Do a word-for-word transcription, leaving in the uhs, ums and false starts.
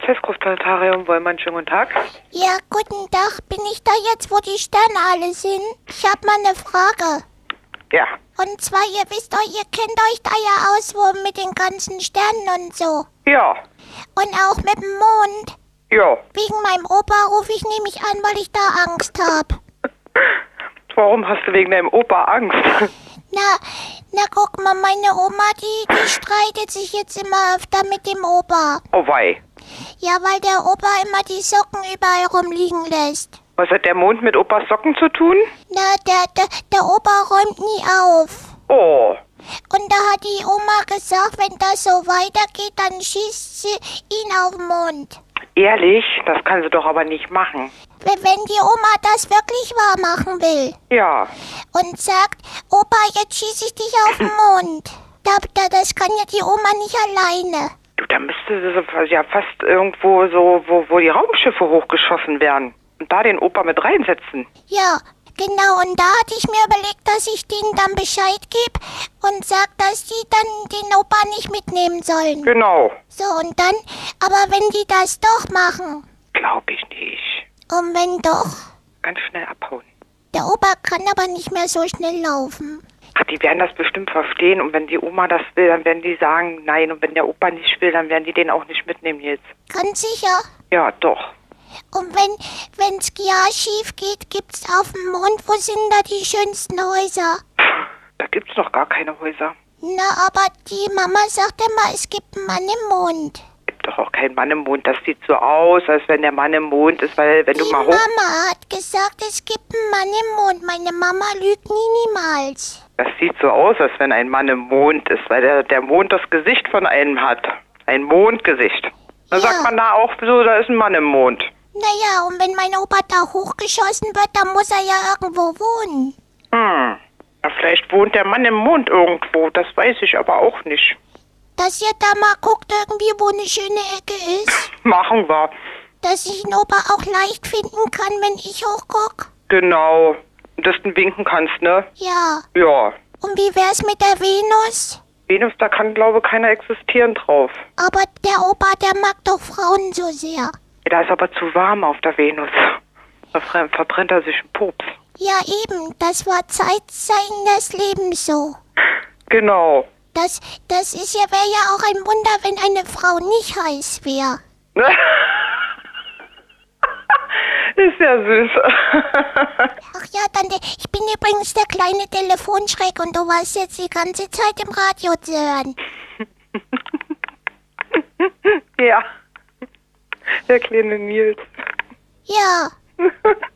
Testgroßplanetarium Wollmann, schönen guten Tag. Ja, guten Tag. Bin ich da jetzt, wo die Sterne alle sind? Ich habe mal eine Frage. Ja. Und zwar, ihr wisst doch, ihr kennt euch da ja aus, wo mit den ganzen Sternen und so. Ja. Und auch mit dem Mond. Ja. Wegen meinem Opa rufe ich nämlich an, weil ich da Angst habe. Warum hast du wegen deinem Opa Angst? Na, na guck mal, meine Oma, die, die streitet sich jetzt immer öfter mit dem Opa. Oh wei. Ja, weil der Opa immer die Socken überall rumliegen lässt. Was hat der Mond mit Opas Socken zu tun? Na, der, der, der Opa räumt nie auf. Oh. Und da hat die Oma gesagt, wenn das so weitergeht, dann schießt sie ihn auf den Mond. Ehrlich? Das kann sie doch aber nicht machen. Wenn wenn die Oma das wirklich wahr machen will Ja. und sagt, Opa, jetzt schieße ich dich auf den Mond. Da, da, das kann ja die Oma nicht alleine. Du, da müsste sie so- ja fast irgendwo so, wo, wo die Raumschiffe hochgeschossen werden. Und da den Opa mit reinsetzen. Ja, genau. Und da hatte ich mir überlegt, dass ich denen dann Bescheid gebe und sag, dass die dann den Opa nicht mitnehmen sollen. Genau. So, und dann, aber wenn die das doch machen, Glaube ich nicht. und wenn doch, Ganz schnell abhauen. der Opa kann aber nicht mehr so schnell laufen. Ach, die werden das bestimmt verstehen. Und wenn die Oma das will, dann werden die sagen, nein. Und wenn der Opa nicht will, dann werden die den auch nicht mitnehmen jetzt. Ganz sicher. Ja, doch. Und wenn wenn's ja schief geht, gibt's auf dem Mond, wo sind da die schönsten Häuser? Da gibt's noch gar keine Häuser. Na, aber die Mama sagt immer, es gibt einen Mann im Mond. Gibt doch auch keinen Mann im Mond. Das sieht so aus, als wenn der Mann im Mond ist, weil wenn Die du mal hoch... Mama hat gesagt, es gibt einen Mann im Mond. Meine Mama lügt nie niemals. Das sieht so aus, als wenn ein Mann im Mond ist, weil der, der Mond das Gesicht von einem hat. Ein Mondgesicht. Dann Ja. sagt man da auch so, da ist ein Mann im Mond. Naja, und wenn mein Opa da hochgeschossen wird, dann muss er ja irgendwo wohnen. Hm. Na, vielleicht wohnt der Mann im Mond irgendwo. Das weiß ich aber auch nicht. Dass ihr da mal guckt, irgendwie, wo eine schöne Ecke ist. Machen wir. Dass ich den Opa auch leicht finden kann, wenn ich hochguck. Genau. Dass du winken kannst, ne? Ja. Ja. Und wie wär's mit der Venus? Venus, da kann, glaube ich, keiner existieren drauf. Aber der Opa, der mag doch Frauen so sehr. Da ist aber zu warm auf der Venus. Da ver- verbrennt er sich einen Pups. Ja, eben. Das war Zeitzeichen des Lebens so. Genau. Das, das ist ja, wäre ja auch ein Wunder, wenn eine Frau nicht heiß wäre. Ist ja süß. Ach ja, dann, der- ich bin übrigens der kleine Telefonschreck und du warst jetzt die ganze Zeit im Radio zu hören. Ja. Der kleine Nils. Ja.